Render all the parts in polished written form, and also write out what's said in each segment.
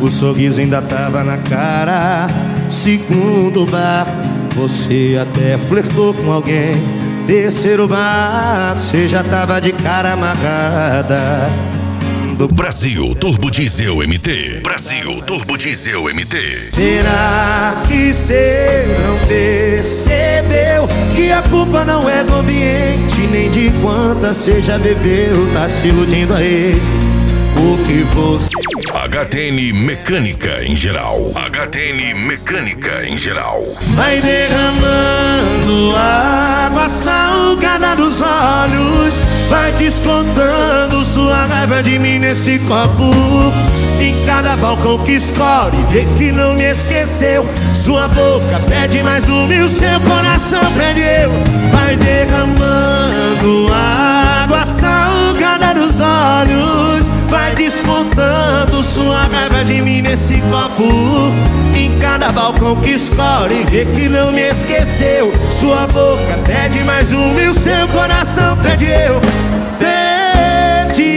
O sorriso ainda tava na cara. Segundo bar, você até flertou com alguém. Terceiro bar, você já tava de cara amarrada. Brasil Turbo Diesel MT. Brasil Turbo Diesel MT. Será que cê não percebeu que a culpa não é do ambiente, nem de quantas cê já bebeu? Tá se iludindo aí, porque você... HTN Mecânica em geral. HTN Mecânica em geral. vai derramando água salgada dos olhos, vai descontando sua raiva de mim nesse copo. Em cada balcão que escolhe, vê que não me esqueceu. Sua boca pede mais uma e o seu coração pede eu. Vai derramando água salgada dos olhos, vai descontando sua raiva de mim nesse copo. Em cada balcão que escolhe, vê que não me esqueceu. Sua boca pede mais uma e o seu coração pede eu. Pede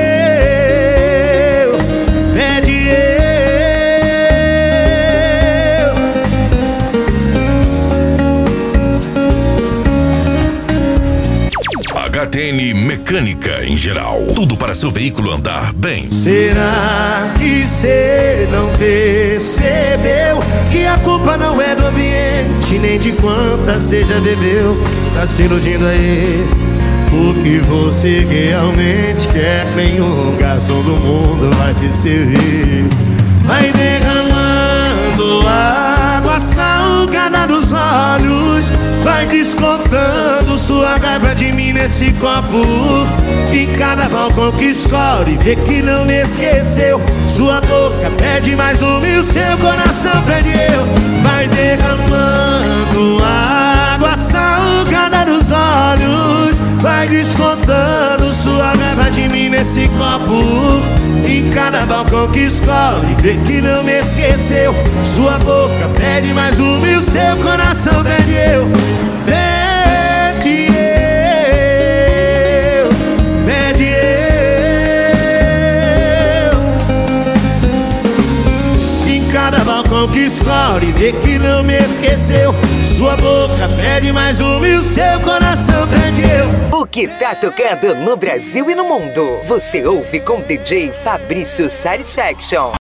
eu, pede eu. HTN Mecânica em geral. Tudo para seu veículo andar bem. Será que cê não percebeu que a culpa não é do ambiente, nem de quantas cê já bebeu? Tá se iludindo aí, o que você realmente quer, nenhum garçom do mundo vai te servir. Vai derramando água salgada dos olhos, vai descontando sua raiva de mim nesse copo. Em cada balcão que escolhe, vê que não me esqueceu. Sua boca pede mais uma e o seu coração pede eu. Vai derramando água salgada dos olhos, vai descontando sua raiva de mim nesse copo. Em cada balcão que escolhe, vê que não me esqueceu. Sua boca pede mais uma e o seu coração pede eu. Pede eu, pede eu. Em cada balcão que escolhe, vê que não me esqueceu. Sua boca pede mais uma e o seu coração pede eu. O que tá tocando no Brasil e no mundo, você ouve com DJ Fabrício Satisfaction.